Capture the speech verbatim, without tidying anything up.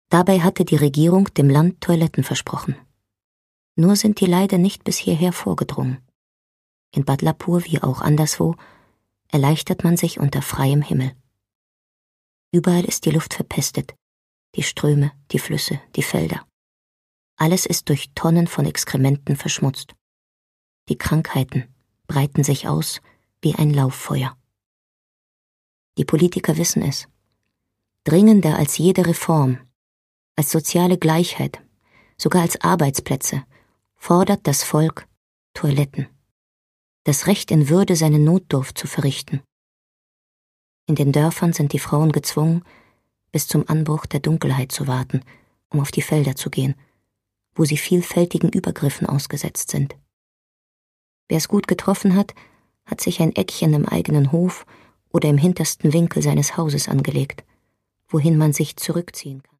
Dabei hatte die Regierung dem Land Toiletten versprochen. Nur sind die leider nicht bis hierher vorgedrungen. In Badlapur wie auch anderswo erleichtert man sich unter freiem Himmel. Überall ist die Luft verpestet, die Ströme, die Flüsse, die Felder. Alles ist durch Tonnen von Exkrementen verschmutzt. Die Krankheiten breiten sich aus wie ein Lauffeuer. Die Politiker wissen es. Dringender als jede Reform, als soziale Gleichheit, sogar als Arbeitsplätze, fordert das Volk Toiletten. Das Recht in Würde, seine Notdurft zu verrichten. In den Dörfern sind die Frauen gezwungen, bis zum Anbruch der Dunkelheit zu warten, um auf die Felder zu gehen, wo sie vielfältigen Übergriffen ausgesetzt sind. Wer es gut getroffen hat, hat sich ein Eckchen im eigenen Hof oder im hintersten Winkel seines Hauses angelegt, wohin man sich zurückziehen kann.